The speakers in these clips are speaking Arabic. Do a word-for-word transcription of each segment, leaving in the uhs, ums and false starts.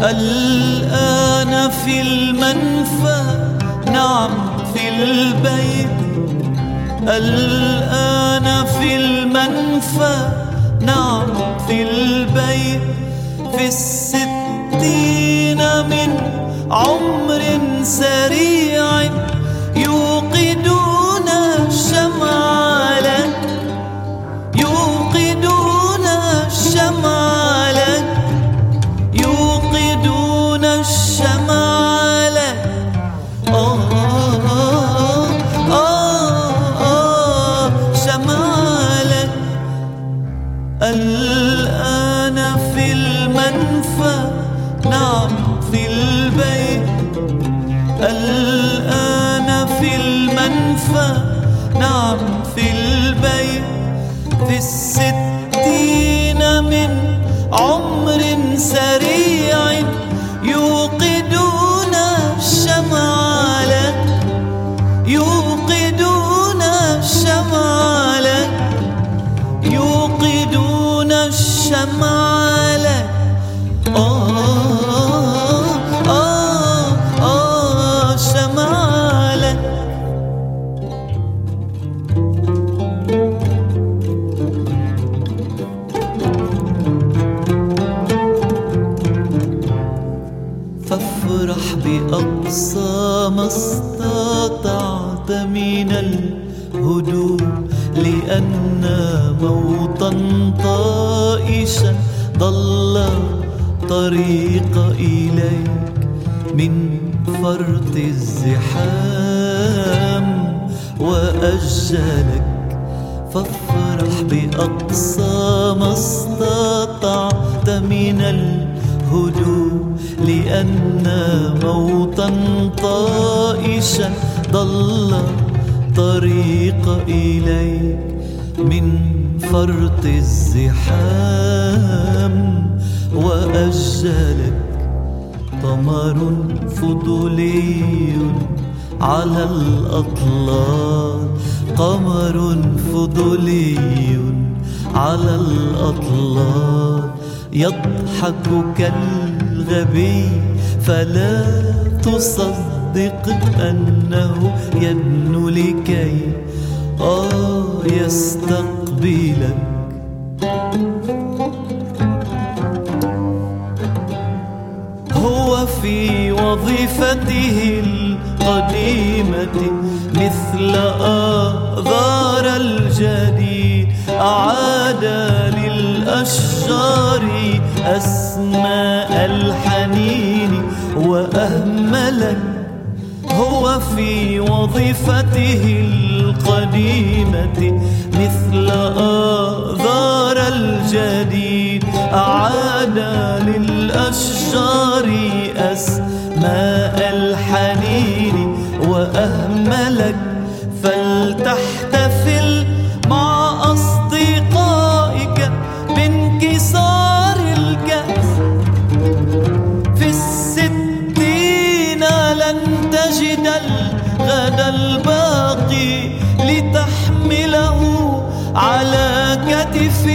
الآن في المنفى نعم في البيت، الآن في المنفى نعم في البيت، في الستين من عمر سريع يوقدون الشمع لك، يوقدون الشمع لك، يوقدون الشمع لك. آه آه آه آه شمع لك. الآن في المنفى نعم في البيت، الآن في المنفى نعم في البيت، في الستين من عمر سريع يوقدون الشمع لك، يوقدون الشمع لك، يوقدون الشمع لك. آه آه آه شمع لك. فافرح بأقصى ما استطعت من الهدوء، لأن موطا طائشا ضل طريق إليك من فرط الزحام وأجلك. فافرح بأقصى ما استطعت من الهدوء، لأن موطا طائشا ضل طريق إليك من فرط الزحام وأجلك. قمر فضولي على الأطلال، قمر فضولي على الأطلال، يضحك كالغبي فلا تصدق أنه يدنو لكي آه يستقبلك. هو في وظيفته القديمة مثل آذار الجديد أعاد للأشجار أسماء الحنين وأهملك. هو في وظيفته القديمة مثل آذار الجديد أعاد للأشجار أسماء الحنين وأهملك. فلتحتفل مع أصدقائك بانكسار الكأس، في الستين لن تجد الغد الباقي لتحمله على كتف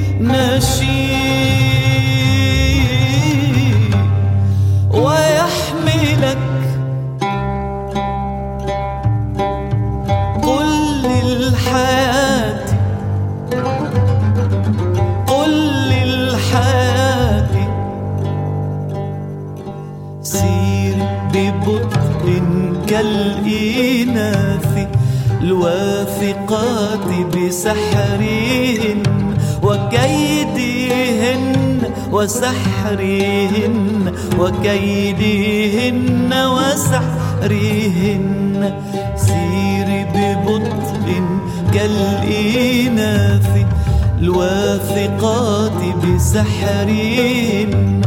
نشيد ويحملك. قل للحياة، قل للحياة سير ببطء كالإناث الواثقات بسحرهن وكيدهن وسحرهن وكيدهن وسحرهن. سير ببطء كالإناث الواثقات بسحرهن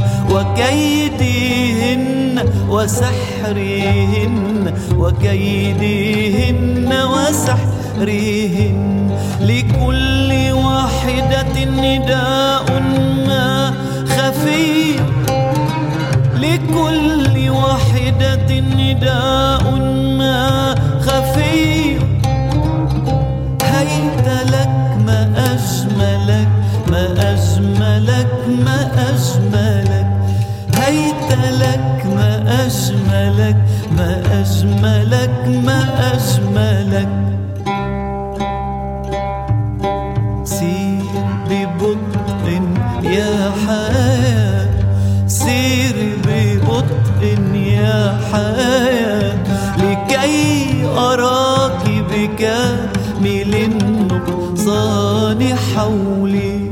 وكيدهن وسحرهن وكيدهن وسحرهن. لكل واحدة نداء ما خفي، لكل واحدة نداء ما خفي. هيت لك ما أجملك، ما أجملك، ما أجملك. هيت أجملك ما أجملك ما أجملك ما أجملك. سير ببطء يا حياة، سير ببطء يا حياة، لكي أراك بكامل النقصان حولي.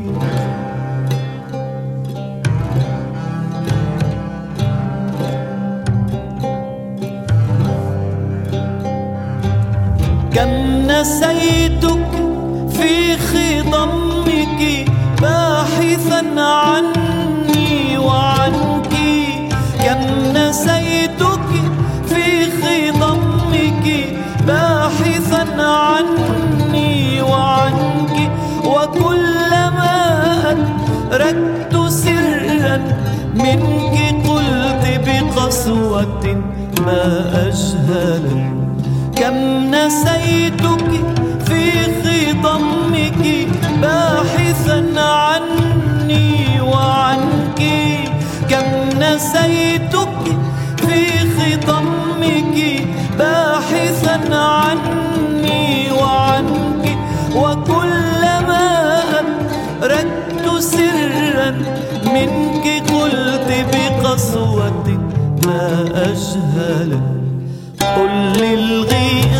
كم نسيتك في خضمك باحثا عني وعنك، كم نسيتك في خضمك باحثا عني وعنك، وكلما أدركت سرا منك قلت بقسوة ما أجهلك. كم نسيتك في خضمك باحثا عني وعنك، كم نسيتك في خضمك باحثا عني وعنك، وكلما أدركت سرا منك قلت بقسوة ما أجهلك. قل للغياب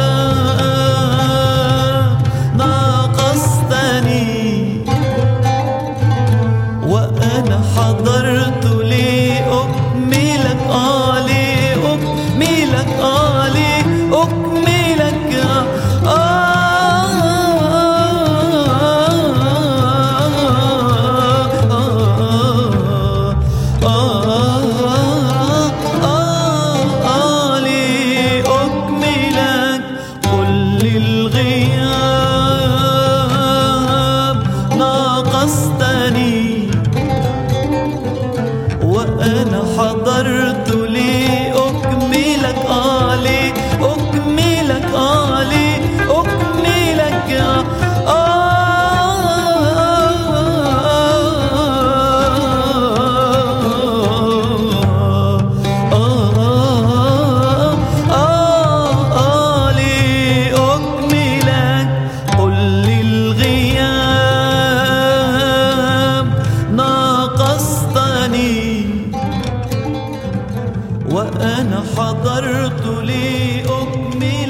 ناقصتني وأنا حضرت لأكملك، آه لأكملك، آه لأكملك، آه وأنا حضرت لأكملك، آه لأكملك، آه لأكملك، آه آه لأكملك. قل للغياب ناقصتني وأنا حضرت لأكمل